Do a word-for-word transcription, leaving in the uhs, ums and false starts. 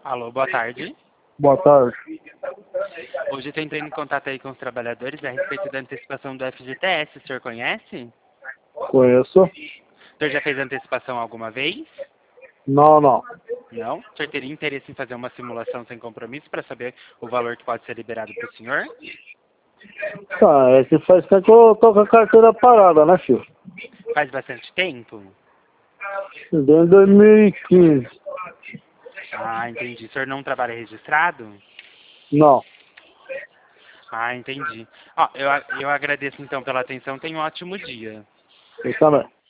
Alô, boa tarde. Boa tarde. Hoje eu estou entrando em contato aí com os trabalhadores a respeito da antecipação do F G T S. O senhor conhece? Conheço? O senhor já fez antecipação alguma vez? Não, não. Não? O senhor teria interesse em fazer uma simulação sem compromisso para saber o valor que pode ser liberado para o senhor? Tá, é que faz tempo que eu tô com a carteira parada, né, filho? Faz bastante tempo? Desde dois mil e quinze. Ah, entendi. O senhor não trabalha registrado? Não. Ah, entendi. Ó, eu, a- eu agradeço então pela atenção. Tenha um ótimo dia. Eu também.